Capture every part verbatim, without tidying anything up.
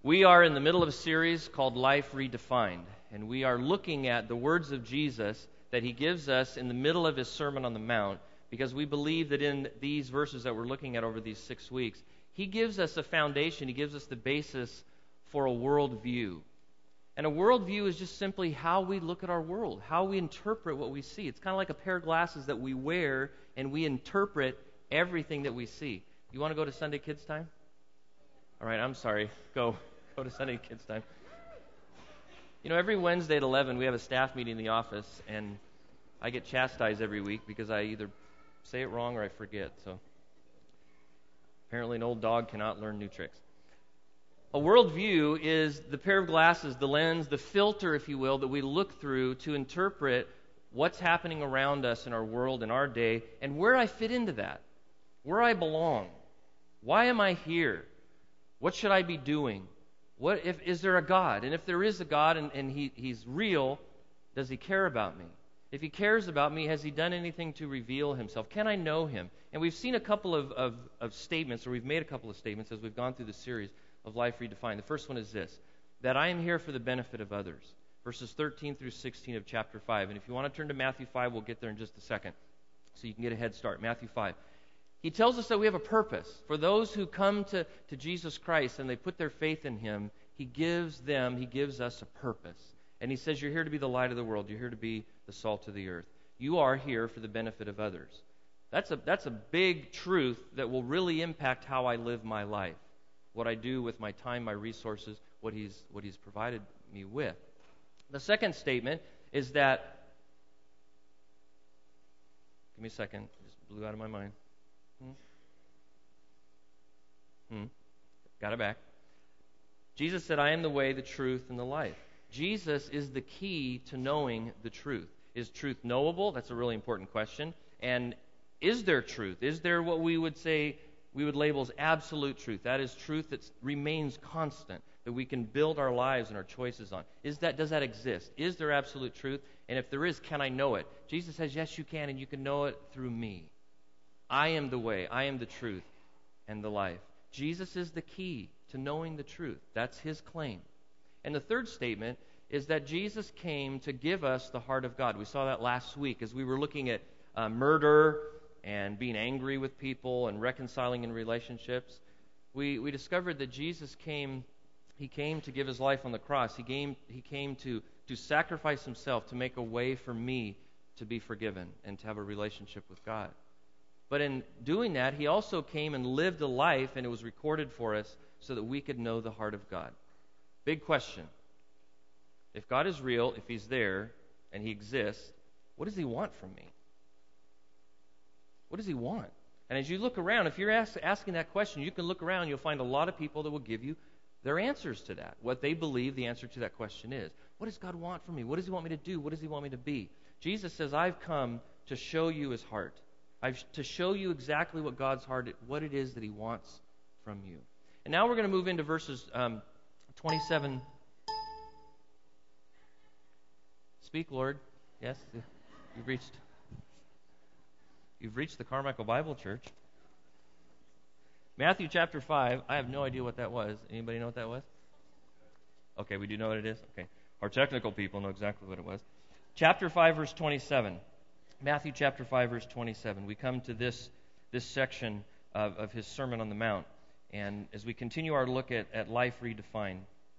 We are in the middle of a series called Life Redefined, and we are looking at the words of Jesus that he gives us in the middle of his Sermon on the Mount, because we believe that in these verses that we're looking at over these six weeks, he gives us a foundation, he gives us the basis for a worldview. And a worldview is just simply how we look at our world, how we interpret what we see. It's kind of like a pair of glasses that we wear, and we interpret everything that we see. You want to go to Sunday Kids Time? All right, I'm sorry. Go. Go to Sunday Kids Time. You know, every Wednesday at eleven, we have a staff meeting in the office, and I get chastised every week because I either say it wrong or I forget. So apparently an old dog cannot learn new tricks. A worldview is the pair of glasses, the lens, the filter, if you will, that we look through to interpret what's happening around us in our world, in our day, and where I fit into that, where I belong. Why am I here? What should I be doing? What if is there a God? And if there is a God and, and he, he's real, does he care about me? If he cares about me, has he done anything to reveal himself? Can I know him? And we've seen a couple of, of, of statements, or we've made a couple of statements as we've gone through the series of Life Redefined. The first one is this, that I am here for the benefit of others. Verses thirteen through sixteen of chapter five. And if you want to turn to Matthew five, we'll get there in just a second, so you can get a head start. Matthew five. He tells us that we have a purpose. For those who come to, to Jesus Christ and they put their faith in him, he gives them, he gives us a purpose. And he says, you're here to be the light of the world. You're here to be the salt of the earth. You are here for the benefit of others. That's a, that's a big truth that will really impact how I live my life, what I do with my time, my resources, what he's, what he's provided me with. The second statement is that, give me a second, it just blew out of my mind. Hmm. Hmm. Got it back. Jesus said, I am the way, the truth, and the life. Jesus is the key to knowing the truth. Is truth knowable? That's a really important question. And is there truth? Is there what we would say, we would label as absolute truth? That is truth that remains constant, that we can build our lives and our choices on. Is that, does that exist? Is there absolute truth? And if there is, can I know it? Jesus says, yes, you can, and you can know it through me. I am the way, I am the truth, and the life. Jesus is the key to knowing the truth. That's his claim. And the third statement is that Jesus came to give us the heart of God. We saw that last week as we were looking at uh, murder and being angry with people and reconciling in relationships. We we discovered that Jesus came, he came to give his life on the cross. He came, he came to, to sacrifice himself to make a way for me to be forgiven and to have a relationship with God. But in doing that, he also came and lived a life, and it was recorded for us so that we could know the heart of God. Big question. If God is real, if he's there, and he exists, what does he want from me? What does he want? And as you look around, if you're ask, asking that question, you can look around, you'll find a lot of people that will give you their answers to that, what they believe the answer to that question is. What does God want from me? What does he want me to do? What does he want me to be? Jesus says, I've come to show you his heart. I've to show you exactly what God's heart, what it is that he wants from you. And now we're going to move into verses um, twenty-seven. Speak, Lord. Yes, you've reached. You've reached the Carmichael Bible Church. Matthew chapter five. I have no idea what that was. Anybody know what that was? Okay, we do know what it is. Okay, our technical people know exactly what it was. Chapter five, verse twenty-seven. Matthew chapter five, verse twenty-seven. We come to this this section of, of his Sermon on the Mount. And as we continue our look at, at Life Redefined,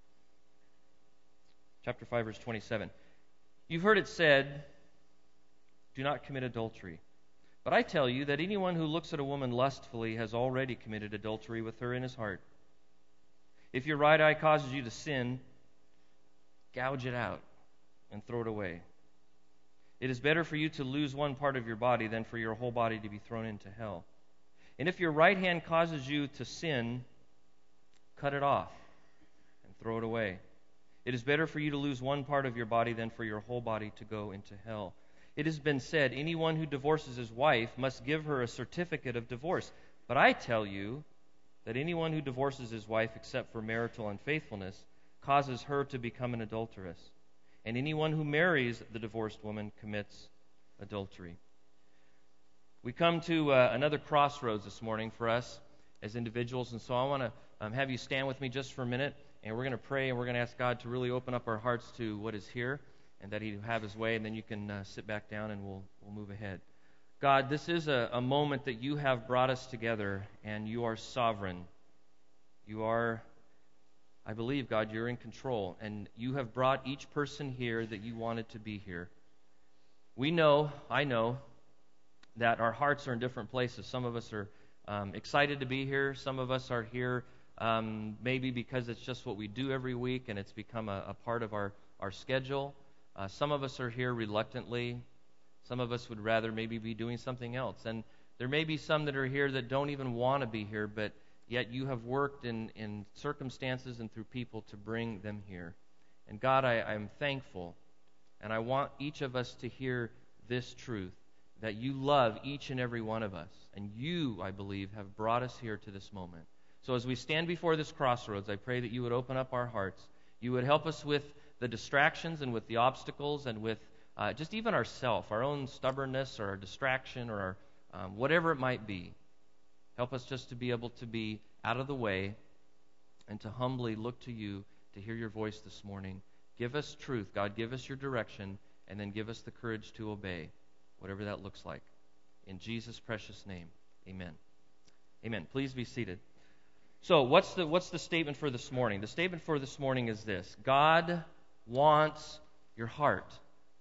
chapter five, verse twenty-seven. You've heard it said, do not commit adultery. But I tell you that anyone who looks at a woman lustfully has already committed adultery with her in his heart. If your right eye causes you to sin, gouge it out and throw it away. It is better for you to lose one part of your body than for your whole body to be thrown into hell. And if your right hand causes you to sin, cut it off and throw it away. It is better for you to lose one part of your body than for your whole body to go into hell. It has been said, anyone who divorces his wife must give her a certificate of divorce. But I tell you that anyone who divorces his wife except for marital unfaithfulness causes her to become an adulteress. And anyone who marries the divorced woman commits adultery. We come to uh, another crossroads this morning for us as individuals, and so I want to um, have you stand with me just for a minute, and we're going to pray, and we're going to ask God to really open up our hearts to what is here, and that He have His way, and then you can uh, sit back down, and we'll we'll move ahead. God, this is a, a moment that you have brought us together, and you are sovereign. You are, I believe, God, you're in control, and you have brought each person here that you wanted to be here. We know, I know, that our hearts are in different places. Some of us are um, excited to be here. Some of us are here um, maybe because it's just what we do every week, and it's become a, a part of our, our schedule. Uh, some of us are here reluctantly. Some of us would rather maybe be doing something else. And there may be some that are here that don't even want to be here, but yet you have worked in, in circumstances and through people to bring them here. And God, I, I'm thankful, and I want each of us to hear this truth, that you love each and every one of us. And you, I believe, have brought us here to this moment. So as we stand before this crossroads, I pray that you would open up our hearts. You would help us with the distractions and with the obstacles and with Uh, just even ourself, our own stubbornness or our distraction or our, um, whatever it might be. Help us just to be able to be out of the way and to humbly look to you to hear your voice this morning. Give us truth, God. Give us your direction, and then give us the courage to obey, whatever that looks like. In Jesus' precious name, amen. Amen. Please be seated. So what's the, what's the statement for this morning? The statement for this morning is this: God wants your heart.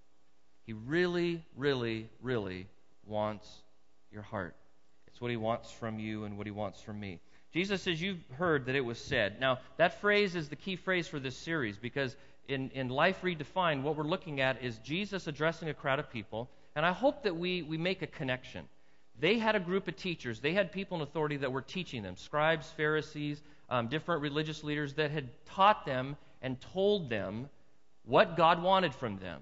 He really, really, really wants your heart. It's what He wants from you and what He wants from me. Jesus says, you've heard that it was said. Now, that phrase is the key phrase for this series, because in, in Life Redefined, what we're looking at is Jesus addressing a crowd of people, and I hope that we, we make a connection. They had a group of teachers. They had people in authority that were teaching them, scribes, Pharisees, um, different religious leaders that had taught them and told them what God wanted from them.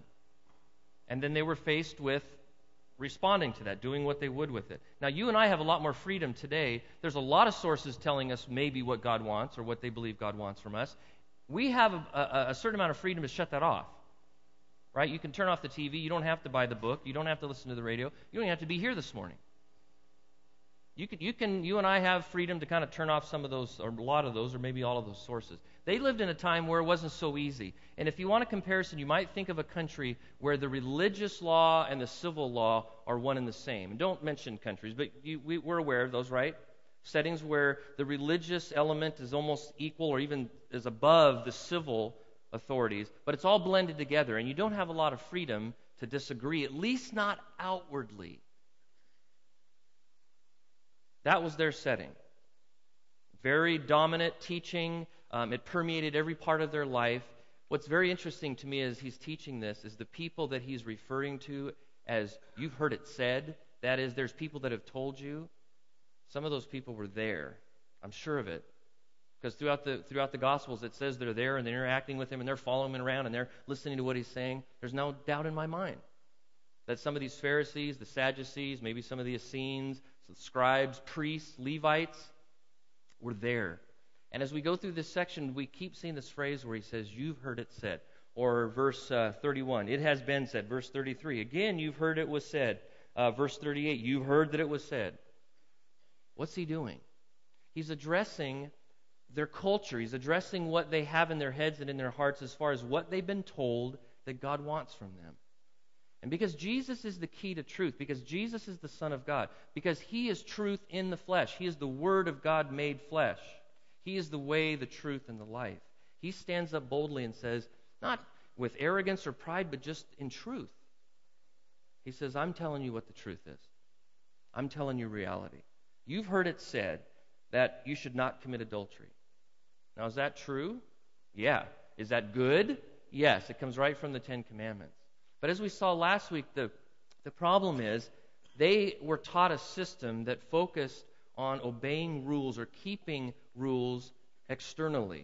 And then they were faced with responding to that, doing what they would with it. Now, you and I have a lot more freedom today. There's a lot of sources telling us maybe what God wants or what they believe God wants from us. We have a, a, a certain amount of freedom to shut that off, right? You can turn off the T V. You don't have to buy the book. You don't have to listen to the radio. You don't even have to be here this morning. You can, you can, you and I have freedom to kind of turn off some of those, or a lot of those, or maybe all of those sources. They lived in a time where it wasn't so easy. And if you want a comparison, you might think of a country where the religious law and the civil law are one and the same. And don't mention countries, but you, we, we're aware of those, right? Settings where the religious element is almost equal or even is above the civil authorities, but it's all blended together, and you don't have a lot of freedom to disagree, at least not outwardly. That was their setting. Very dominant teaching. Um, it permeated every part of their life. What's very interesting to me as he's teaching this is the people that he's referring to as you've heard it said. That is, there's people that have told you. Some of those people were there. I'm sure of it. Because throughout the throughout the Gospels it says they're there and they're interacting with him and they're following him around and they're listening to what he's saying. There's no doubt in my mind that some of these Pharisees, the Sadducees, maybe some of the Essenes, the scribes, priests, Levites were there. And as we go through this section, we keep seeing this phrase where he says, you've heard it said. Or verse uh, thirty-one, it has been said. Verse thirty-three, again, you've heard it was said. Uh, verse thirty-eight, you've heard that it was said. What's he doing? He's addressing their culture. He's addressing what they have in their heads and in their hearts as far as what they've been told that God wants from them. And because Jesus is the key to truth, because Jesus is the Son of God, because He is truth in the flesh, He is the Word of God made flesh, He is the way, the truth, and the life. He stands up boldly and says, not with arrogance or pride, but just in truth. He says, I'm telling you what the truth is. I'm telling you reality. You've heard it said that you should not commit adultery. Now, is that true? Yeah. Is that good? Yes. It comes right from the Ten Commandments. But as we saw last week, the, the problem is they were taught a system that focused on obeying rules or keeping rules externally,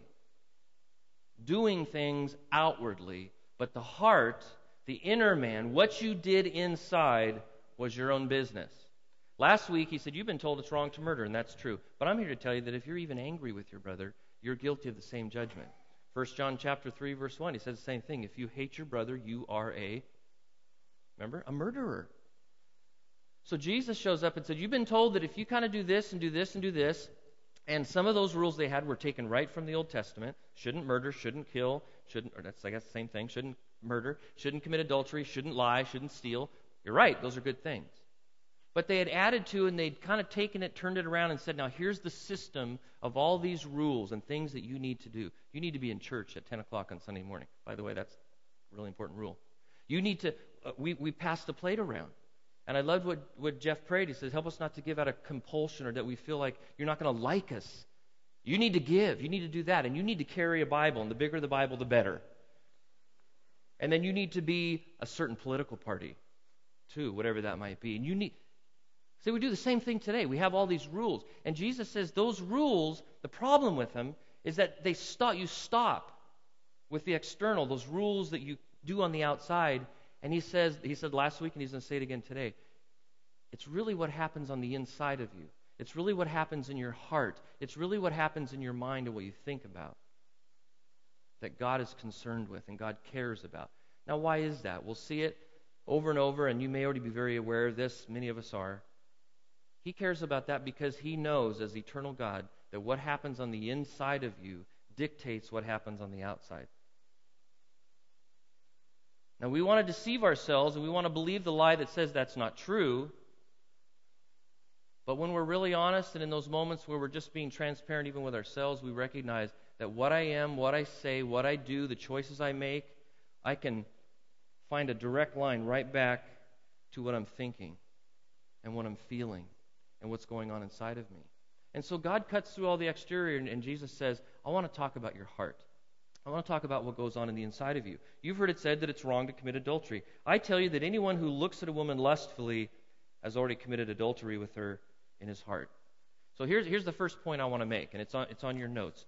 doing things outwardly, but the heart, the inner man, what you did inside was your own business. Last week he said, you've been told it's wrong to murder, and that's true. But I'm here to tell you that if you're even angry with your brother, you're guilty of the same judgment. First John chapter three, verse one, he says the same thing. If you hate your brother, you are a, remember, a murderer. So Jesus shows up and said, you've been told that if you kind of do this and do this and do this, And some of those rules they had were taken right from the Old Testament. Shouldn't murder, shouldn't kill, shouldn't, or that's, I guess, the same thing. Shouldn't murder, shouldn't commit adultery, shouldn't lie, shouldn't steal. You're right, those are good things. But they had added to, and they'd kind of taken it, turned it around, and said, now here's the system of all these rules and things that you need to do. You need to be in church at ten o'clock on Sunday morning. By the way, that's a really important rule. You need to, uh, we, we passed the plate around. And I loved what, what Jeff prayed. He says, help us not to give out of compulsion or that we feel like you're not going to like us. You need to give. You need to do that. And you need to carry a Bible. And the bigger the Bible, the better. And then you need to be a certain political party, too, whatever that might be. And you need... See, we do the same thing today. We have all these rules. And Jesus says those rules, the problem with them is that they stop. You stop with the external, those rules that you do on the outside. And he says, he said last week, and he's going to say it again today, it's really what happens on the inside of you. It's really what happens in your heart. It's really what happens in your mind and what you think about that God is concerned with and God cares about. Now, why is that? We'll see it over and over, and you may already be very aware of this. Many of us are. He cares about that because he knows, as eternal God, that what happens on the inside of you dictates what happens on the outside. Now, we want to deceive ourselves, and we want to believe the lie that says that's not true. But when we're really honest, and in those moments where we're just being transparent even with ourselves, we recognize that what I am, what I say, what I do, the choices I make, I can find a direct line right back to what I'm thinking and what I'm feeling and what's going on inside of me. And so God cuts through all the exterior, and, and Jesus says, I want to talk about your heart. I want to talk about what goes on in the inside of you. You've heard it said that it's wrong to commit adultery. I tell you that anyone who looks at a woman lustfully has already committed adultery with her in his heart. So here's here's the first point I want to make, and it's on it's on your notes.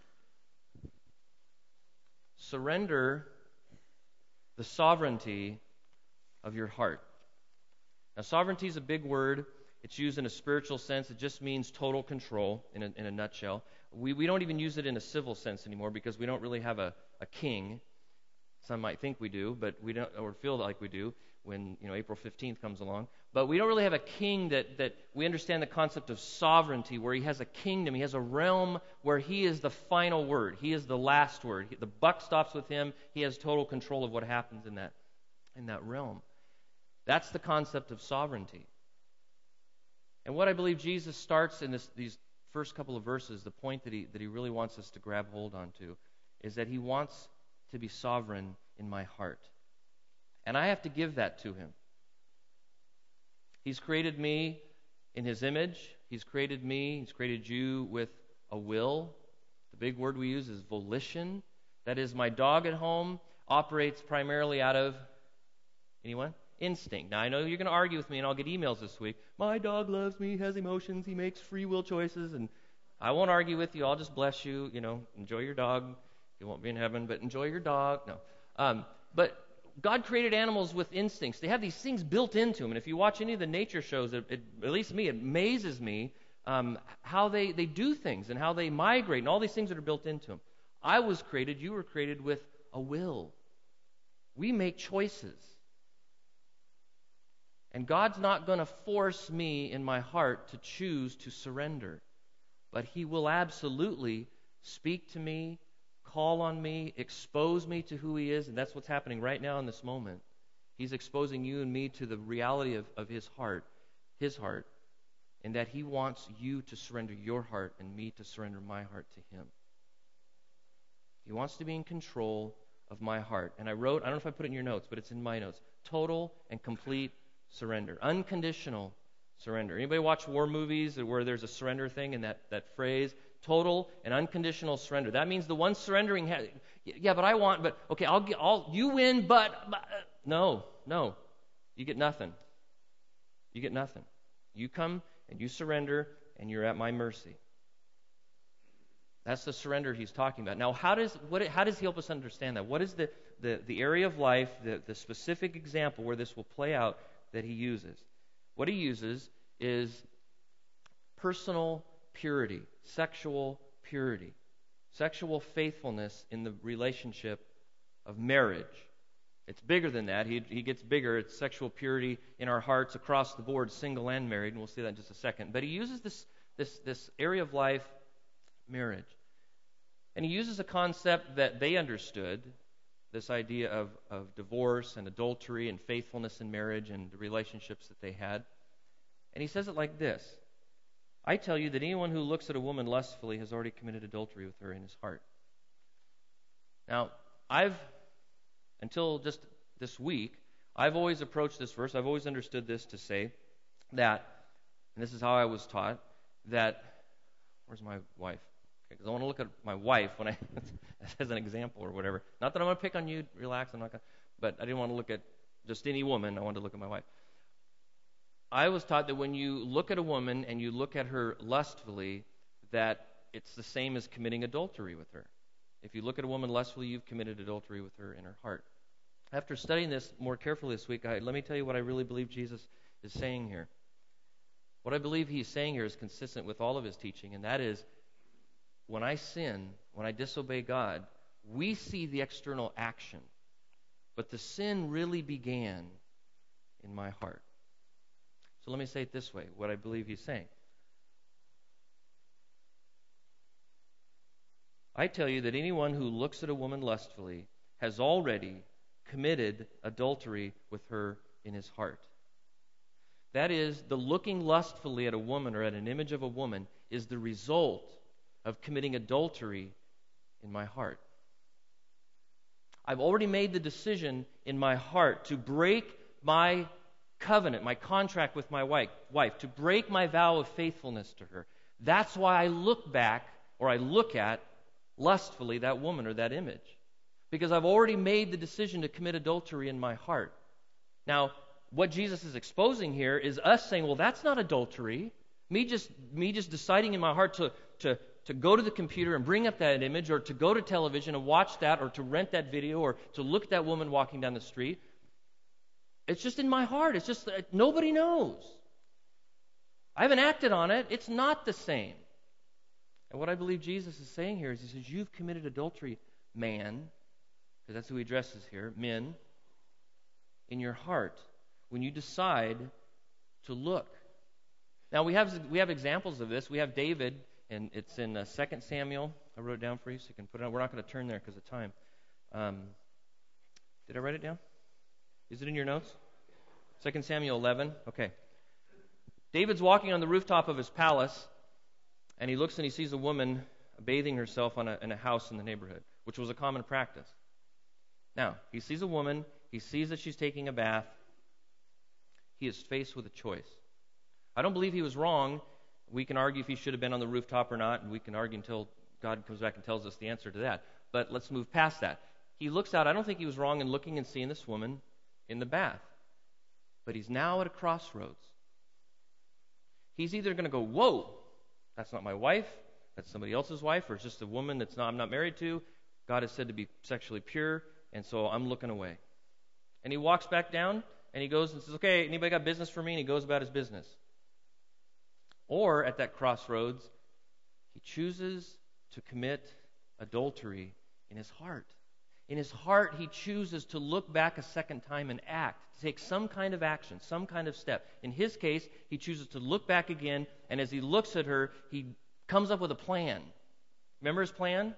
Surrender the sovereignty of your heart. Now, sovereignty is a big word. It's used in a spiritual sense. It just means total control in a, in a nutshell. We we don't even use it in a civil sense anymore because we don't really have a, a king. Some might think we do, but we don't, or feel like we do when, you know, April fifteenth comes along. But we don't really have a king that, that we understand the concept of sovereignty, where he has a kingdom, he has a realm where he is the final word. He is the last word. The buck stops with him. He has total control of what happens in that in that realm. That's the concept of sovereignty. And what I believe Jesus starts in this, these first couple of verses, the point that he that he really wants us to grab hold onto, is that he wants to be sovereign in my heart. And I have to give that to him. He's created me in his image. He's created me, he's created you with a will. The big word we use is volition. That is, my dog at home operates primarily out of, anyone? Instinct. Now, I know you're going to argue with me, and I'll get emails this week. My dog loves me, has emotions, he makes free will choices, and I won't argue with you. I'll just bless you. You know, enjoy your dog. You won't be in heaven, but enjoy your dog. No. Um, but God created animals with instincts. They have these things built into them. And if you watch any of the nature shows, it, it, at least me, it amazes me um, how they, they do things and how they migrate and all these things that are built into them. I was created, you were created with a will. We make choices. And God's not going to force me in my heart to choose to surrender. But he will absolutely speak to me, call on me, expose me to who he is, and that's what's happening right now in this moment. He's exposing you and me to the reality of, of his heart, his heart, and that he wants you to surrender your heart and me to surrender my heart to him. He wants to be in control of my heart. And I wrote, I don't know if I put it in your notes, but it's in my notes, total and complete surrender, unconditional surrender. Anybody watch war movies where there's a surrender thing and that, that phrase? Total and unconditional surrender. That means the one surrendering, has, yeah, but I want, but okay, I'll get, I'll, you win, but, but no, no, you get nothing. You get nothing. You come and you surrender, and you're at my mercy. That's the surrender he's talking about. Now, how does what? How does he help us understand that? What is the the, the area of life, the, the specific example where this will play out that he uses? What he uses is personal purity, sexual purity, sexual faithfulness in the relationship of marriage. It's bigger than that. He, he gets bigger. It's sexual purity in our hearts across the board, single and married, and we'll see that in just a second. But he uses this, this, this area of life marriage. And he uses a concept that they understood, this idea of, of divorce and adultery and faithfulness in marriage and the relationships that they had. And he says it like this: I tell you that anyone who looks at a woman lustfully has already committed adultery with her in his heart. Now, I've, until just this week, I've always approached this verse, I've always understood this to say that, and this is how I was taught, that, where's my wife? Because I want to look at my wife when I, as an example or whatever. Not that I'm going to pick on you, relax, I'm not going to, but I didn't want to look at just any woman, I wanted to look at my wife. I was taught that when you look at a woman and you look at her lustfully, that it's the same as committing adultery with her. If you look at a woman lustfully, you've committed adultery with her in her heart. After studying this more carefully this week, I, let me tell you what I really believe Jesus is saying here. What I believe he's saying here is consistent with all of his teaching, and that is, when I sin, when I disobey God, we see the external action, but the sin really began in my heart. So let me say it this way, what I believe he's saying. I tell you that anyone who looks at a woman lustfully has already committed adultery with her in his heart. That is, the looking lustfully at a woman or at an image of a woman is the result of committing adultery in my heart. I've already made the decision in my heart to break my covenant, my contract with my wife, wife, to break my vow of faithfulness to her. That's why I look back, or I look at, lustfully that woman or that image. Because I've already made the decision to commit adultery in my heart. Now, what Jesus is exposing here is us saying, well, that's not adultery. Me just me just deciding in my heart to, to, to go to the computer and bring up that image, or to go to television and watch that, or to rent that video, or to look at that woman walking down the street. It's just in my heart. It's just that nobody knows. I haven't acted on it. It's not the same. And what I believe Jesus is saying here is he says, you've committed adultery, man, because that's who he addresses here, men, in your heart, when you decide to look. Now, we have we have examples of this. We have David, and it's in uh, Second Samuel. I wrote it down for you so you can put it on. We're not going to turn there because of time. Um, did I write it down? Is it in your notes? Second Samuel eleven. Okay. David's walking on the rooftop of his palace, and he looks and he sees a woman bathing herself on a, in a house in the neighborhood, which was a common practice. Now, he sees a woman. He sees that she's taking a bath. He is faced with a choice. I don't believe he was wrong. We can argue if he should have been on the rooftop or not, and we can argue until God comes back and tells us the answer to that. But let's move past that. He looks out. I don't think he was wrong in looking and seeing this woman in the bath. But he's now at a crossroads. He's either going to go, whoa, that's not my wife, that's somebody else's wife, or it's just a woman that's not I'm not married to. God is said to be sexually pure, and so I'm looking away. And he walks back down, and he goes and says, okay, anybody got business for me? And he goes about his business. Or at that crossroads, he chooses to commit adultery in his heart. In his heart, he chooses to look back a second time and act, to take some kind of action, some kind of step. In his case, he chooses to look back again, and as he looks at her, he comes up with a plan. Remember his plan?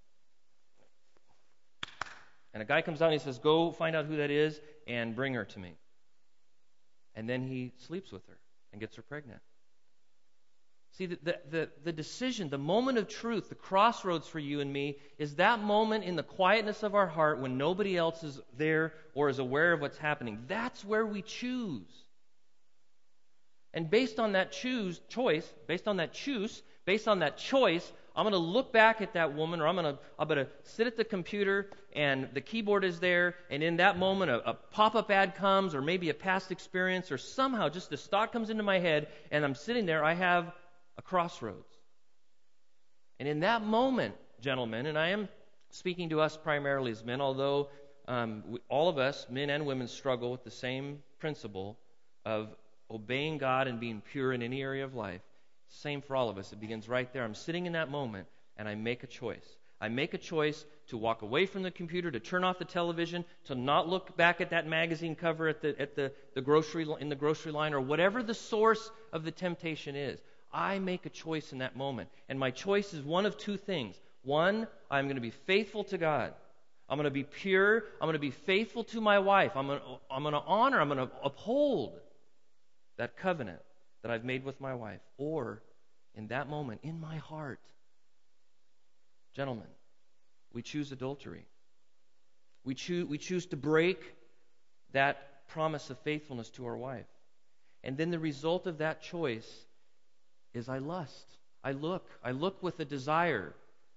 And a guy comes out and he says, go find out who that is and bring her to me. And then he sleeps with her and gets her pregnant. See, the, the, the, the decision, the moment of truth, the crossroads for you and me is that moment in the quietness of our heart when nobody else is there or is aware of what's happening. That's where we choose. And based on that choose choice, based on that choose, based on that choice, I'm going to look back at that woman, or I'm going to I'm going to sit at the computer and the keyboard is there, and in that moment a, a pop-up ad comes, or maybe a past experience, or somehow just this thought comes into my head, and I'm sitting there, I have a crossroads. And in that moment, gentlemen, and I am speaking to us primarily as men, although um, we, all of us, men and women, struggle with the same principle of obeying God and being pure in any area of life. Same for all of us. It begins right there. I'm sitting in that moment, and I make a choice. I make a choice to walk away from the computer, to turn off the television, to not look back at that magazine cover at the at the, the grocery in the grocery line, or whatever the source of the temptation is. I make a choice in that moment. And my choice is one of two things. One, I'm going to be faithful to God. I'm going to be pure. I'm going to be faithful to my wife. I'm going to, I'm going to honor, I'm going to uphold that covenant that I've made with my wife. Or, in that moment, in my heart, gentlemen, we choose adultery. We choose, we choose to break that promise of faithfulness to our wife. And then the result of that choice is I lust. I look. I look with a desire.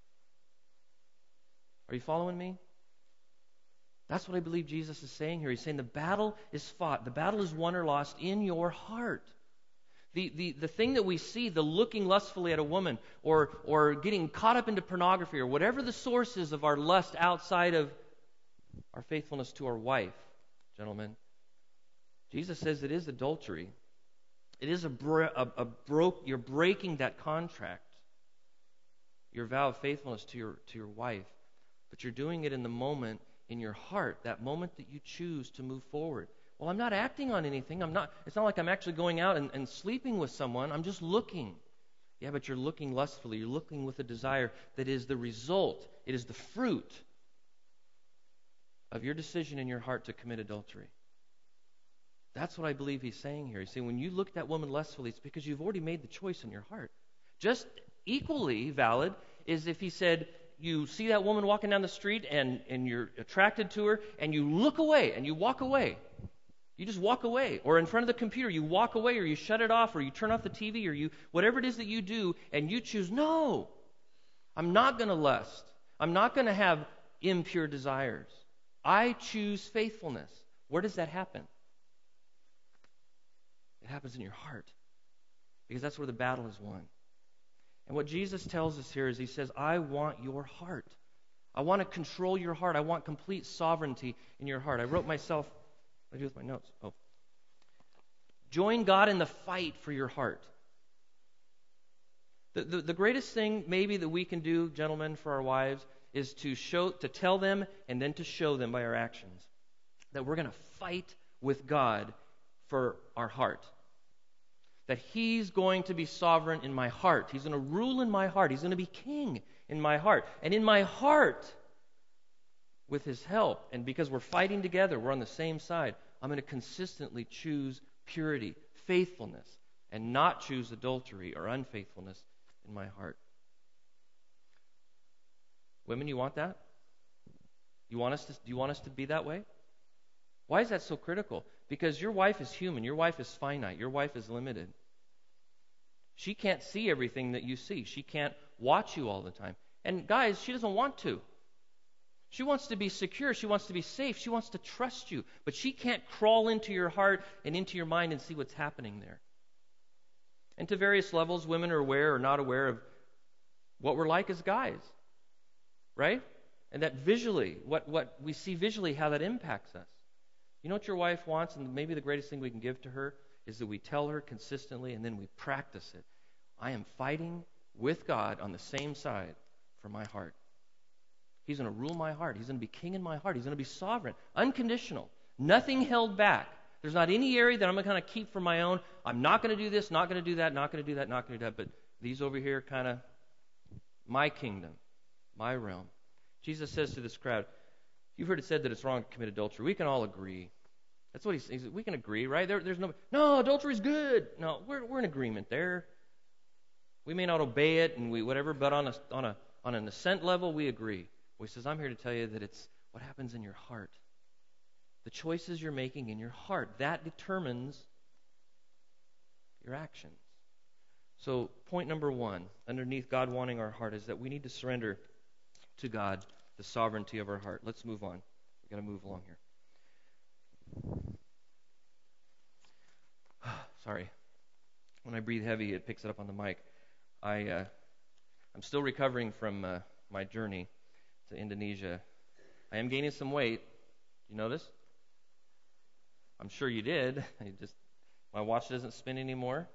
Are you following me? That's what I believe Jesus is saying here. He's saying the battle is fought. The battle is won or lost in your heart. The, the, the thing that we see, the looking lustfully at a woman or, or getting caught up into pornography or whatever the source is of our lust outside of our faithfulness to our wife, gentlemen, Jesus says it is adultery. It is a, bro- a, a broke, you're breaking that contract, your vow of faithfulness to your, to your wife. But you're doing it in the moment, in your heart, that moment that you choose to move forward. Well, I'm not acting on anything. I'm not. It's not like I'm actually going out and, and sleeping with someone. I'm just looking. Yeah, but you're looking lustfully. You're looking with a desire that is the result. It is the fruit of your decision in your heart to commit adultery. That's what I believe he's saying here. He's saying when you look at that woman lustfully, it's because you've already made the choice in your heart. Just equally valid is if he said, you see that woman walking down the street and, and you're attracted to her and you look away and you walk away. You just walk away. Or in front of the computer, you walk away or you shut it off or you turn off the T V or you whatever it is that you do and you choose, no, I'm not going to lust. I'm not going to have impure desires. I choose faithfulness. Where does that happen? It happens in your heart because that's where the battle is won. And what Jesus tells us here is he says, I want your heart. I want to control your heart. I want complete sovereignty in your heart. I wrote myself, what do I do with my notes? Oh. Join God in the fight for your heart. The, the, the greatest thing maybe that we can do, gentlemen, for our wives is to show, to tell them and then to show them by our actions that we're going to fight with God for our heart. That he's going to be sovereign in my heart. He's going to rule in my heart. He's going to be king in my heart. And in my heart, with his help, and because we're fighting together, we're on the same side, I'm going to consistently choose purity, faithfulness, and not choose adultery or unfaithfulness in my heart. Women, you want that? You want us to, do you want us to be that way? Why is that so critical? Because your wife is human. Your wife is finite. Your wife is limited. She can't see everything that you see. She can't watch you all the time. And guys, she doesn't want to. She wants to be secure. She wants to be safe. She wants to trust you. But she can't crawl into your heart and into your mind and see what's happening there. And to various levels, women are aware or not aware of what we're like as guys. Right? And that visually, what, what we see visually, how that impacts us. You know what your wife wants, and maybe the greatest thing we can give to her is that we tell her consistently and then we practice it. I am fighting with God on the same side for my heart. He's going to rule my heart. He's going to be king in my heart. He's going to be sovereign, unconditional, nothing held back. There's not any area that I'm going to kind of keep for my own. I'm not going to do this, not going to do that, not going to do that, not going to do that. But these over here kind of my kingdom, my realm. Jesus says to this crowd, you've heard it said that it's wrong to commit adultery. We can all agree. That's what he says. We can agree, right? There, there's no, no, adultery's good. No, we're we're in agreement there. We may not obey it and we whatever, but on a on a on an assent level, we agree. Well, he says, I'm here to tell you that it's what happens in your heart. The choices you're making in your heart, that determines your actions. So, point number one, underneath God wanting our heart, is that we need to surrender to God the sovereignty of our heart. Let's move on. We've got to move along here. Sorry. When I breathe heavy, it picks it up on the mic. I, uh, I'm still recovering from uh, my journey to Indonesia. I am gaining some weight. You notice? I'm sure you did. I just my watch doesn't spin anymore.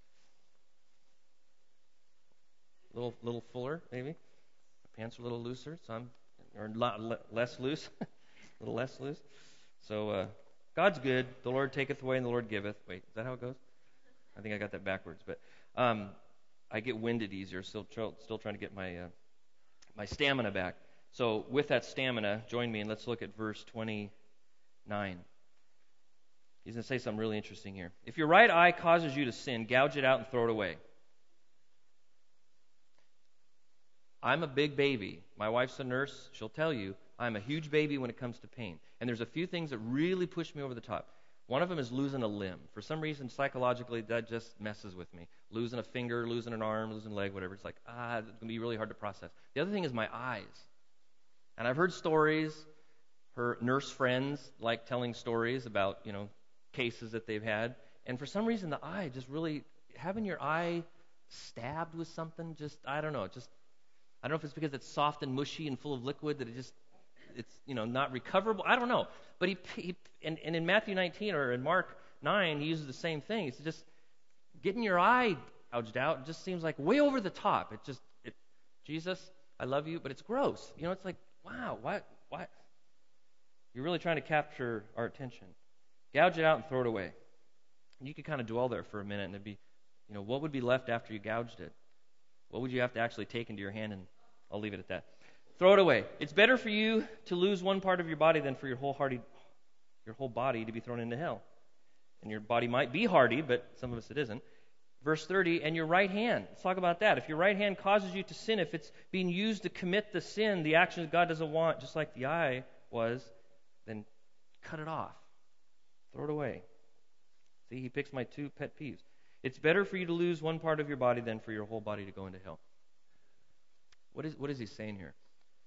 A little, little fuller, maybe. My pants are a little looser, so I'm or lot, le, less loose, a little less loose. So uh, God's good. The Lord taketh away, and the Lord giveth. Wait, is that how it goes? I think I got that backwards. But um, I get winded easier. Still, tr- still trying to get my uh, my stamina back. So with that stamina, join me and let's look at verse twenty-nine. He's going to say something really interesting here. If your right eye causes you to sin, gouge it out and throw it away. I'm a big baby. My wife's a nurse. She'll tell you I'm a huge baby when it comes to pain. And there's a few things that really push me over the top. One of them is losing a limb. For some reason, psychologically, that just messes with me. Losing a finger, losing an arm, losing a leg, whatever. It's like, ah, it's going to be really hard to process. The other thing is my eyes. And I've heard stories. Her nurse friends like telling stories about, you know, cases that they've had. And for some reason, the eye just really, having your eye stabbed with something, just, I don't know, it just, I don't know if it's because it's soft and mushy and full of liquid that it just, it's, you know, not recoverable. I don't know. But he, he and, and in Matthew nineteen or in Mark nine, he uses the same thing. He's just getting your eye gouged out. It just seems like way over the top. It just, it, Jesus, I love you, but it's gross. You know, it's like, wow, why, why? You're really trying to capture our attention. Gouge it out and throw it away. And you could kind of dwell there for a minute, and it'd be, you know, what would be left after you gouged it? What would you have to actually take into your hand? And I'll leave it at that. Throw it away. It's better for you to lose one part of your body than for your whole hardy, your whole body to be thrown into hell. And your body might be hardy, but some of us it isn't. Verse thirty, and your right hand. Let's talk about that. If your right hand causes you to sin, if it's being used to commit the sin, the actions God doesn't want, just like the eye was, then cut it off. Throw it away. See, he picks my two pet peeves. It's better for you to lose one part of your body than for your whole body to go into hell. What is, what is he saying here?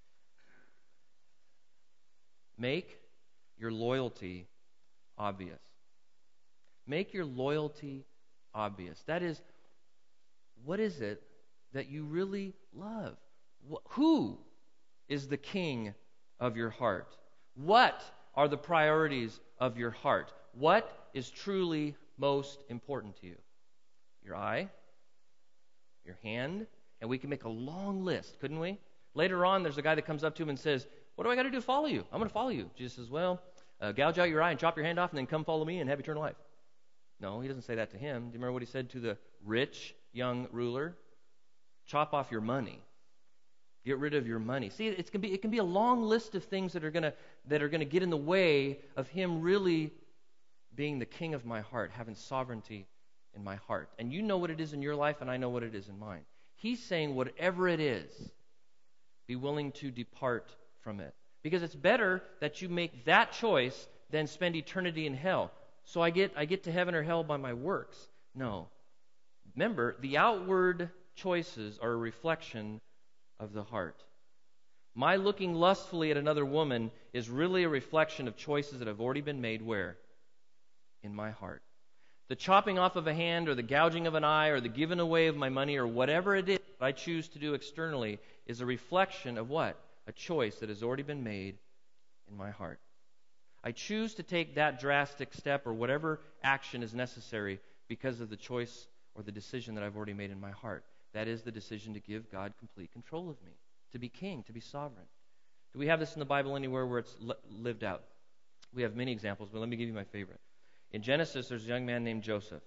Make your loyalty obvious. Make your loyalty obvious. That is, what is it that you really love? Wh- who is the king of your heart? What are the priorities of your heart? What is truly most important to you? Your eye, your hand, and we can make a long list, couldn't we? Later on, there's a guy that comes up to him and says, what do I got to do to follow you? I'm going to follow you. Jesus says, well, uh, gouge out your eye and chop your hand off and then come follow me and have eternal life. No, he doesn't say that to him. Do you remember what he said to the rich young ruler? Chop off your money. Get rid of your money. See, it can be it can be a long list of things that are gonna that are gonna get in the way of him really being the king of my heart, having sovereignty in my heart. And you know what it is in your life, and I know what it is in mine. He's saying whatever it is, be willing to depart from it. Because it's better that you make that choice than spend eternity in hell. So I get I get to heaven or hell by my works. No. Remember, the outward choices are a reflection of the heart. My looking lustfully at another woman is really a reflection of choices that have already been made where? In my heart. The chopping off of a hand or the gouging of an eye or the giving away of my money or whatever it is that I choose to do externally is a reflection of what? A choice that has already been made in my heart. I choose to take that drastic step or whatever action is necessary because of the choice or the decision that I've already made in my heart. That is the decision to give God complete control of me, to be king, to be sovereign. Do we have this in the Bible anywhere where it's li- lived out? We have many examples, but let me give you my favorite. In Genesis, there's a young man named Joseph.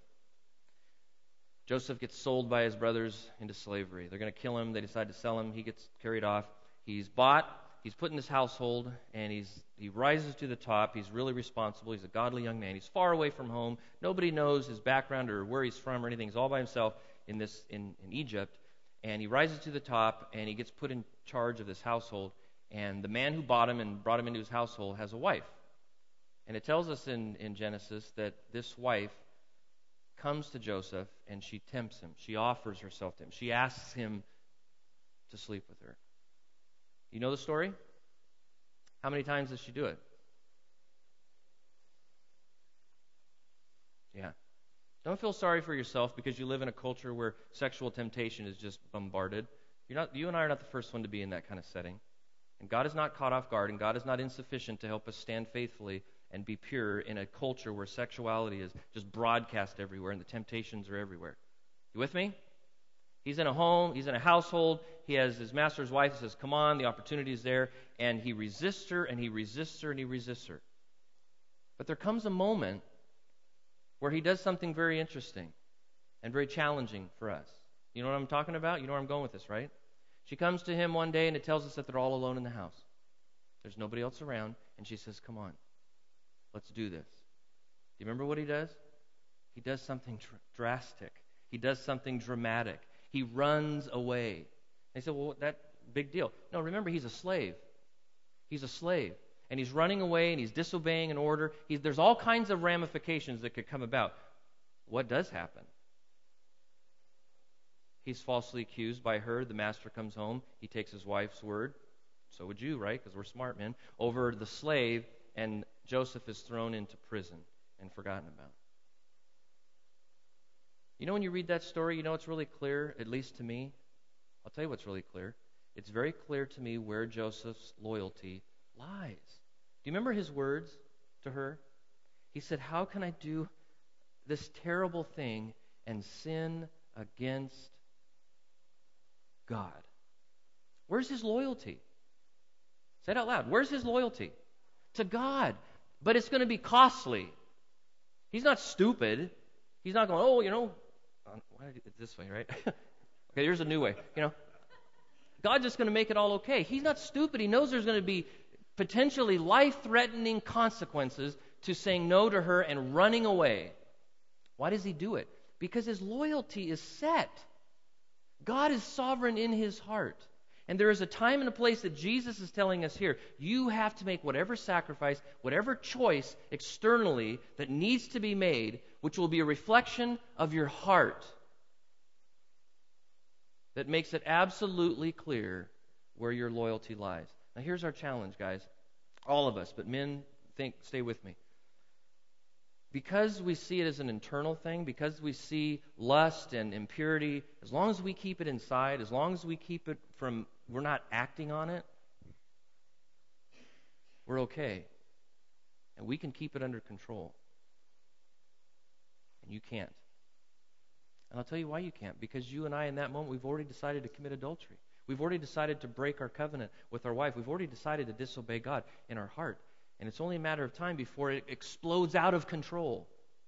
Joseph gets sold by his brothers into slavery. They're going to kill him. They decide to sell him. He gets carried off. He's bought. He's put in this household, and he's he rises to the top. He's really responsible. He's a godly young man. He's far away from home. Nobody knows his background or where he's from or anything. He's all by himself in this in, in Egypt. And he rises to the top, and he gets put in charge of this household. And the man who bought him and brought him into his household has a wife. And it tells us in, in Genesis that this wife comes to Joseph, and she tempts him. She offers herself to him. She asks him to sleep with her. You know the story? How many times does she do it? Yeah. Don't feel sorry for yourself because you live in a culture where sexual temptation is just bombarded. You're not, you and I are not the first one to be in that kind of setting. And God is not caught off guard, and God is not insufficient to help us stand faithfully and be pure in a culture where sexuality is just broadcast everywhere and the temptations are everywhere. You with me? He's in a home, he's in a household, he has his master's wife, he says, come on, the opportunity is there, and he resists her, and he resists her, and he resists her. But there comes a moment where he does something very interesting and very challenging for us. You know what I'm talking about? You know where I'm going with this, right? She comes to him one day, and it tells us that they're all alone in the house. There's nobody else around, and she says, come on, let's do this. Do you remember what he does? He does something dr- drastic. He does something dramatic. He runs away. They said, well, that big deal. No, remember, he's a slave. He's a slave. And he's running away, and he's disobeying an order. He's, there's all kinds of ramifications that could come about. What does happen? He's falsely accused by her. The master comes home. He takes his wife's word. So would you, right? Because we're smart men. Over the slave, and Joseph is thrown into prison and forgotten about. You know, when you read that story, you know it's really clear, at least to me. I'll tell you what's really clear. It's very clear to me where Joseph's loyalty lies. Do you remember his words to her? He said, how can I do this terrible thing and sin against God? Where's his loyalty? Say it out loud. Where's his loyalty? To God. But it's going to be costly. He's not stupid. He's not going, oh, you know, why did I do it this way, right? Okay, here's a new way. You know, God's just going to make it all okay. He's not stupid. He knows there's going to be potentially life-threatening consequences to saying no to her and running away. Why does he do it? Because his loyalty is set. God is sovereign in his heart. And there is a time and a place that Jesus is telling us here. You have to make whatever sacrifice, whatever choice externally that needs to be made, which will be a reflection of your heart, that makes it absolutely clear where your loyalty lies. Now here's our challenge, guys. All of us, but men, think, stay with me. Because we see it as an internal thing, because we see lust and impurity, as long as we keep it inside, as long as we keep it from, we're not acting on it, we're okay. And we can keep it under control. And you can't. And I'll tell you why you can't. Because you and I, in that moment, we've already decided to commit adultery. We've already decided to break our covenant with our wife. We've already decided to disobey God in our heart. And it's only a matter of time before it explodes out of control.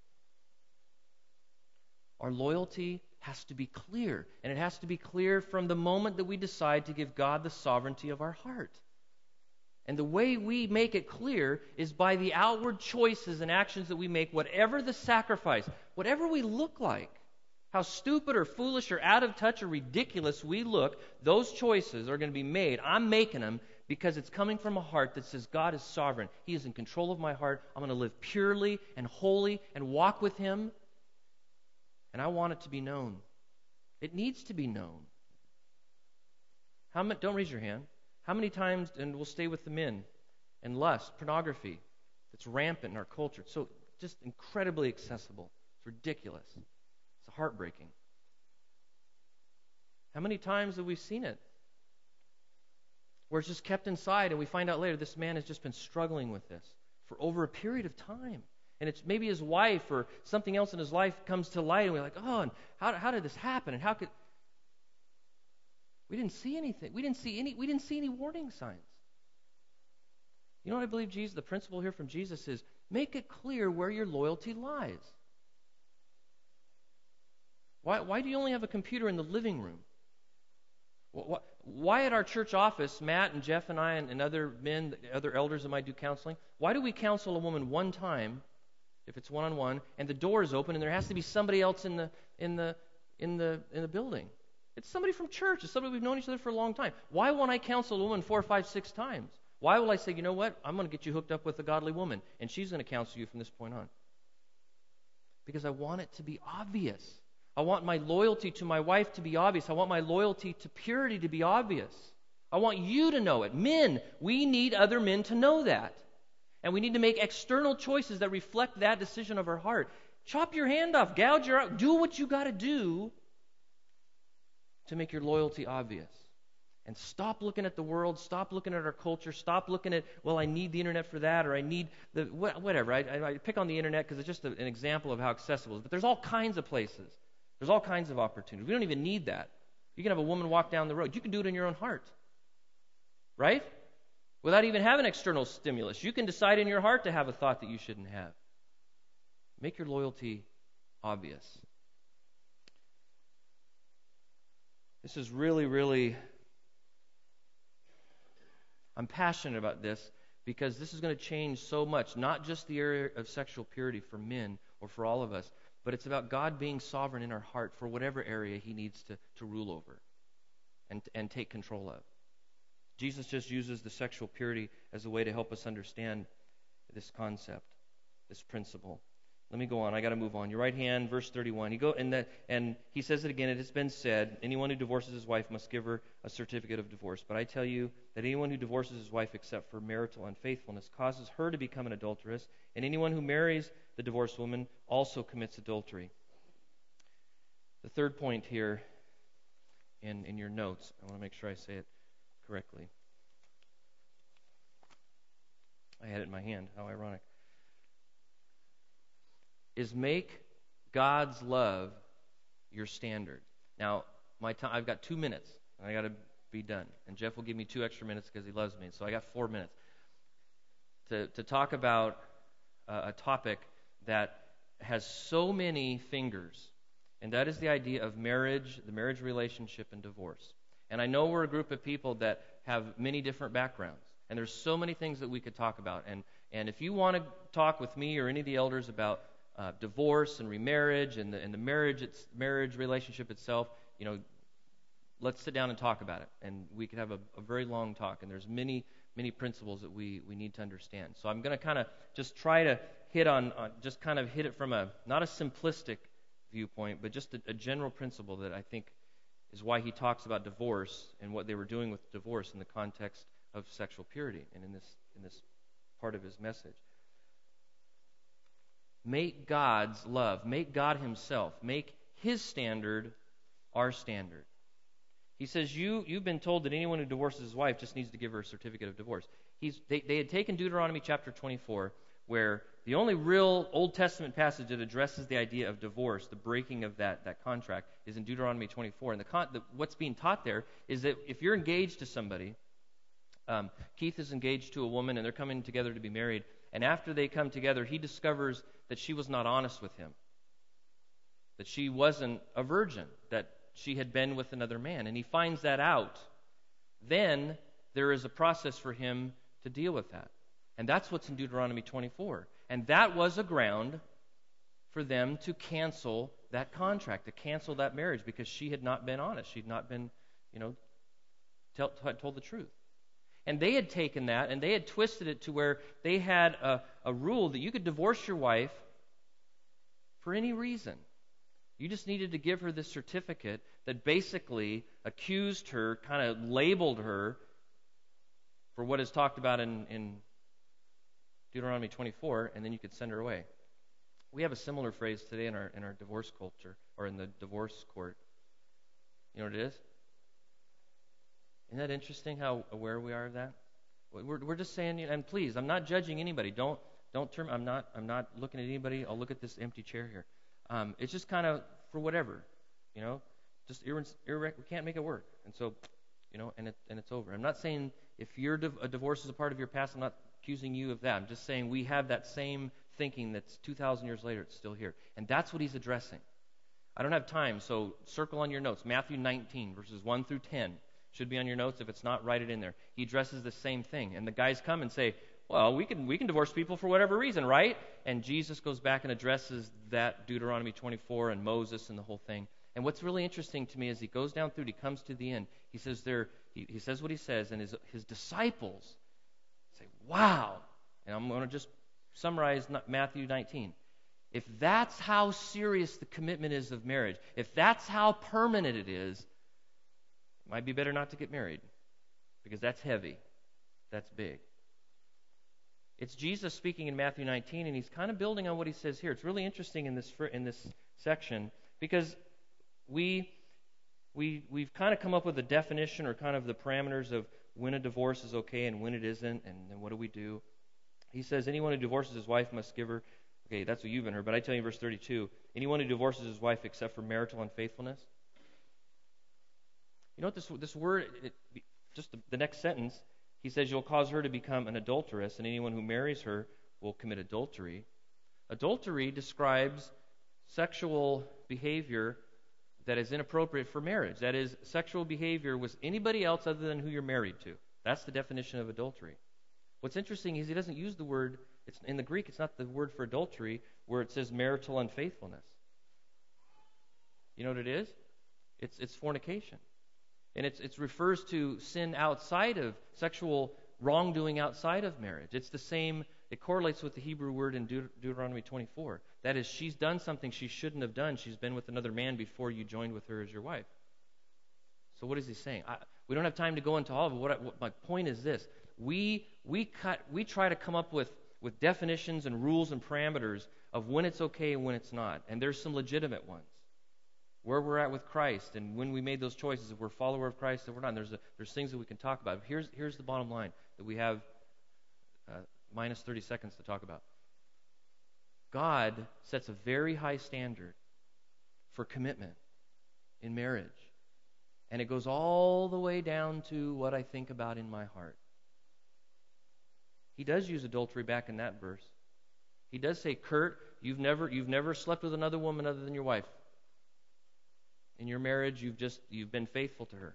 Our loyalty has to be clear. And it has to be clear from the moment that we decide to give God the sovereignty of our heart. And the way we make it clear is by the outward choices and actions that we make, whatever the sacrifice, whatever we look like, how stupid or foolish or out of touch or ridiculous we look, those choices are going to be made. I'm making them because it's coming from a heart that says God is sovereign. He is in control of my heart. I'm going to live purely and holy and walk with Him. And I want it to be known. It needs to be known. How many, don't raise your hand. How many times, and we'll stay with the men, and lust, pornography, that's rampant in our culture. It's so just incredibly accessible. It's ridiculous. It's heartbreaking. How many times have we seen it? Where it's just kept inside and we find out later this man has just been struggling with this for over a period of time. And it's maybe his wife or something else in his life comes to light and we're like, oh, and how, how did this happen? And how could... We didn't see anything. We didn't see any, we didn't see any warning signs. You know what I believe Jesus, the principle here from Jesus is, make it clear where your loyalty lies. Why, why do you only have a computer in the living room? Why, why at our church office, Matt and Jeff and I and, and other men, other elders that might do counseling, why do we counsel a woman one time, if it's one-on-one, and the door is open and there has to be somebody else in the in the in the in the building? It's somebody from church. It's somebody we've known each other for a long time. Why won't I counsel a woman four, five, six times? Why will I say, you know what, I'm going to get you hooked up with a godly woman, and she's going to counsel you from this point on? Because I want it to be obvious. I want my loyalty to my wife to be obvious. I want my loyalty to purity to be obvious. I want you to know it. Men, we need other men to know that. And we need to make external choices that reflect that decision of our heart. Chop your hand off, gouge your eye, do what you got to do to make your loyalty obvious. And stop looking at the world, stop looking at our culture, stop looking at, well, I need the internet for that, or I need the, whatever. I, I, I pick on the internet because it's just a, an example of how accessible it is. But there's all kinds of places. There's all kinds of opportunities. We don't even need that. You can have a woman walk down the road. You can do it in your own heart. Right? Without even having external stimulus. You can decide in your heart to have a thought that you shouldn't have. Make your loyalty obvious. This is really, really, I'm passionate about this because this is going to change so much, not just the area of sexual purity for men or for all of us, but it's about God being sovereign in our heart for whatever area he needs to, to rule over and, and take control of. Jesus just uses the sexual purity as a way to help us understand this concept, this principle. Let me go on. I got to move on. Your right hand, verse thirty-one. He go and the, and he says it again. It has been said, anyone who divorces his wife must give her a certificate of divorce. But I tell you that anyone who divorces his wife except for marital unfaithfulness causes her to become an adulteress, and anyone who marries the divorced woman also commits adultery. The third point here in, in your notes, I want to make sure I say it correctly. I had it in my hand. How ironic. Is make God's love your standard. Now, my time, I've got two minutes. I got to be done. And Jeff will give me two extra minutes because he loves me. So I got four minutes to, to talk about uh, a topic that has so many fingers, and that is the idea of marriage, the marriage relationship, and divorce. And I know we're a group of people that have many different backgrounds, and there's so many things that we could talk about. And, and if you want to talk with me or any of the elders about Uh, divorce and remarriage and the, and the marriage it's, marriage relationship itself, you know, let's sit down and talk about it. And we could have a, a very long talk. And there's many, many principles that we, we need to understand. So I'm going to kind of just try to hit on, on, just kind of hit it from a, not a simplistic viewpoint, but just a, a general principle that I think is why he talks about divorce and what they were doing with divorce in the context of sexual purity and in this, in this part of his message. Make God's love, make God himself, make his standard our standard. He says, you, you've been told that anyone who divorces his wife just needs to give her a certificate of divorce. He's, they, they had taken Deuteronomy chapter twenty-four, where the only real Old Testament passage that addresses the idea of divorce, the breaking of that, that contract, is in Deuteronomy twenty-four. And the, con, the what's being taught there is that if you're engaged to somebody, um, Keith is engaged to a woman and they're coming together to be married, and after they come together, he discovers that she was not honest with him, that she wasn't a virgin, that she had been with another man, and he finds that out. Then there is a process for him to deal with that. And that's what's in Deuteronomy twenty-four. And that was a ground for them to cancel that contract, to cancel that marriage, because she had not been honest. She'd not been, you know, tell, told the truth. And they had taken that and they had twisted it to where they had a, a rule that you could divorce your wife for any reason. You just needed to give her this certificate that basically accused her, kind of labeled her for what is talked about in, in Deuteronomy twenty-four, and then you could send her away. We have a similar phrase today in our in our divorce culture, or in the divorce court. You know what it is? Isn't that interesting how aware we are of that? We're, we're just saying, and please, I'm not judging anybody. Don't don't turn. I'm not I'm not looking at anybody. I'll look at this empty chair here. Um, it's just kind of for whatever, you know. Just irre- irre- we can't make it work, and so, you know, and it and it's over. I'm not saying if your div- a divorce is a part of your past. I'm not accusing you of that. I'm just saying we have that same thinking that's two thousand years later. It's still here, and that's what he's addressing. I don't have time, so circle on your notes. Matthew nineteen, verses one through ten. Should be on your notes. If it's not, write it in there. He addresses the same thing. And the guys come and say, well, we can we can divorce people for whatever reason, right? And Jesus goes back and addresses that, Deuteronomy twenty-four and Moses and the whole thing. And what's really interesting to me is he goes down through it, he comes to the end. He says there, he, he says what he says, and his his disciples say, wow. And I'm going to just summarize Matthew nineteen. If that's how serious the commitment is of marriage, if that's how permanent it is, it might be better not to get married, because that's heavy. That's big. It's Jesus speaking in Matthew nineteen, and he's kind of building on what he says here. It's really interesting in this in this section, because we we we've kind of come up with a definition or kind of the parameters of when a divorce is okay and when it isn't, and then what do we do? He says anyone who divorces his wife must give her. Okay, that's what you've been heard. But I tell you in verse thirty-two, anyone who divorces his wife except for marital unfaithfulness. You know what this this word, it, just the, the next sentence, he says you'll cause her to become an adulteress, and anyone who marries her will commit adultery. Adultery describes sexual behavior that is inappropriate for marriage. That is, sexual behavior with anybody else other than who you're married to. That's the definition of adultery. What's interesting is he doesn't use the word, it's, in the Greek, it's not the word for adultery where it says marital unfaithfulness. You know what it is? It's it's fornication. And it's it refers to sin outside of sexual wrongdoing outside of marriage. It's the same, it correlates with the Hebrew word in Deut- Deuteronomy twenty-four. That is, she's done something she shouldn't have done. She's been with another man before you joined with her as your wife. So what is he saying? I, we don't have time to go into all of it. What, I, what my point is this. We we cut we try to come up with, with definitions and rules and parameters of when it's okay and when it's not. And there's some legitimate ones. Where we're at with Christ and when we made those choices, if we're a follower of Christ, if we're not, there's a, there's things that we can talk about. Here's here's the bottom line that we have uh, minus thirty seconds to talk about. God sets a very high standard for commitment in marriage. And it goes all the way down to what I think about in my heart. He does use adultery back in that verse. He does say, Kurt, you've never you've never slept with another woman other than your wife. In your marriage, you've just you've been faithful to her.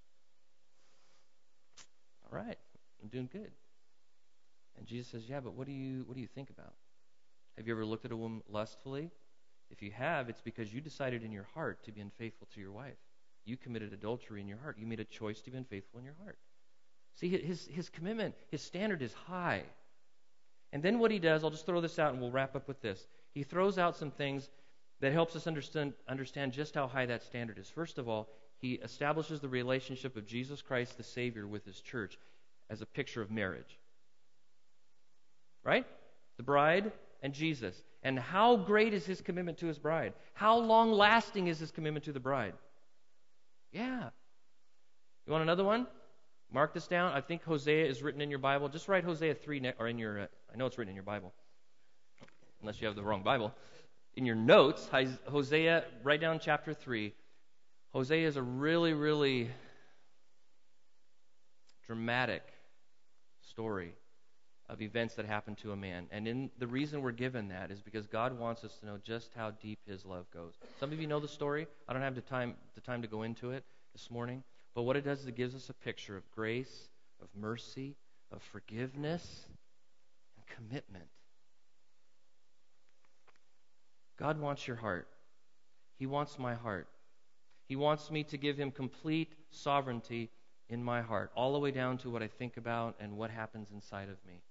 All right, I'm doing good. And Jesus says, yeah, but what do you what do you think about? Have you ever looked at a woman lustfully? If you have, it's because you decided in your heart to be unfaithful to your wife. You committed adultery in your heart. You made a choice to be unfaithful in your heart. See, his his commitment, his standard is high. And then what he does, I'll just throw this out and we'll wrap up with this. He throws out some things that helps us understand, understand just how high that standard is. First of all, he establishes the relationship of Jesus Christ, the Savior, with his church as a picture of marriage. Right? The bride and Jesus. And how great is his commitment to his bride? How long-lasting is his commitment to the bride? Yeah. You want another one? Mark this down. I think Hosea is written in your Bible. Just write Hosea three, ne- or in your, uh, I know it's written in your Bible, unless you have the wrong Bible. In your notes, Hosea, write down chapter three. Hosea is a really, really dramatic story of events that happen to a man. And in the reason we're given that is because God wants us to know just how deep his love goes. Some of you know the story. I don't have the time, the time to go into it this morning. But what it does is it gives us a picture of grace, of mercy, of forgiveness, and commitment. God wants your heart. He wants my heart. He wants me to give him complete sovereignty in my heart, all the way down to what I think about and what happens inside of me.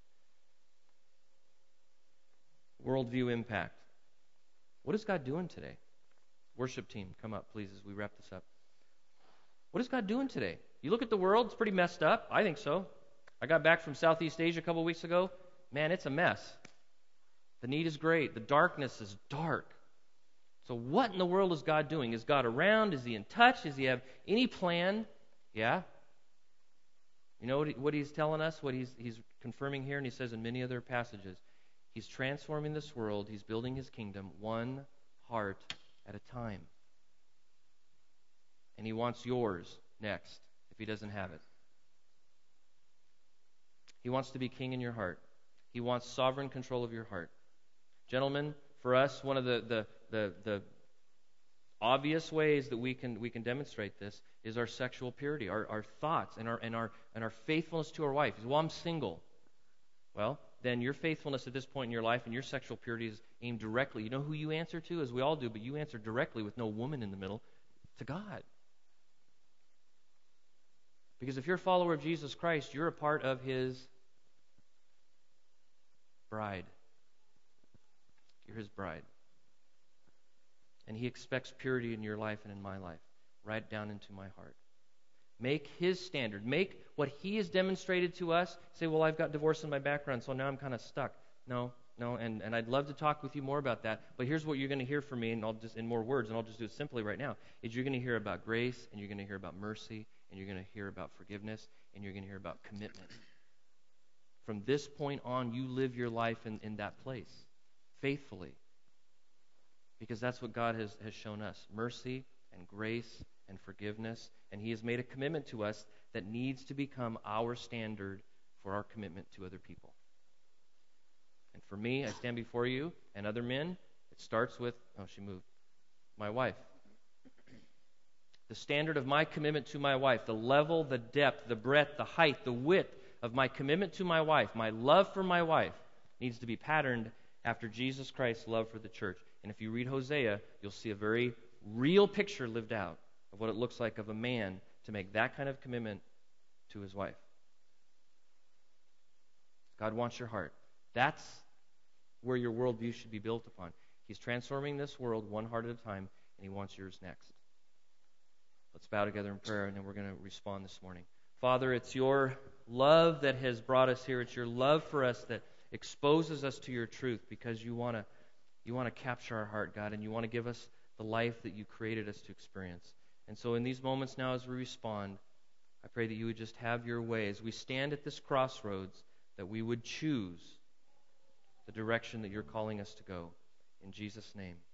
Worldview impact. What is God doing today? Worship team, come up, please, as we wrap this up. What is God doing today? You look at the world, it's pretty messed up. I think so. I got back from Southeast Asia a couple weeks ago. Man, it's a mess. The need is great. The darkness is dark. So what in the world is God doing? Is God around? Is he in touch? Does he have any plan? Yeah. You know what, he, what he's telling us? What he's, he's confirming here, and he says in many other passages. He's transforming this world. He's building his kingdom one heart at a time. And he wants yours next if he doesn't have it. He wants to be king in your heart. He wants sovereign control of your heart. Gentlemen, for us, one of the, the, the, the obvious ways that we can we can demonstrate this is our sexual purity, our, our thoughts, and our and our and our faithfulness to our wife. Well, I'm single. Well, then your faithfulness at this point in your life and your sexual purity is aimed directly. You know who you answer to, as we all do, but you answer directly with no woman in the middle, to God. Because if you're a follower of Jesus Christ, you're a part of his bride. You're his bride. And he expects purity in your life and in my life, right down into my heart. Make his standard. Make what he has demonstrated to us. Say, well, I've got divorce in my background, so now I'm kind of stuck. No, no, and, and I'd love to talk with you more about that. But here's what you're going to hear from me, and I'll just in more words, and I'll just do it simply right now, is you're going to hear about grace, and you're going to hear about mercy, and you're going to hear about forgiveness, and you're going to hear about commitment. From this point on, you live your life in, in that place, faithfully. Because that's what God has, has shown us, mercy and grace and forgiveness. And he has made a commitment to us that needs to become our standard for our commitment to other people. And for me, I stand before you and other men, it starts with, oh, she moved, my wife. The standard of my commitment to my wife, the level, the depth, the breadth, the height, the width of my commitment to my wife, my love for my wife, needs to be patterned after Jesus Christ's love for the church. And if you read Hosea, you'll see a very real picture lived out of what it looks like of a man to make that kind of commitment to his wife. God wants your heart. That's where your worldview should be built upon. He's transforming this world one heart at a time, and He wants yours next. Let's bow together in prayer, and then we're going to respond this morning. Father, it's your love that has brought us here. It's your love for us that exposes us to your truth, because you want to you want to capture our heart, God, and you want to give us the life that you created us to experience. And so in these moments now as we respond, I pray that you would just have your way. As we stand at this crossroads, that we would choose the direction that you're calling us to go. In Jesus' name.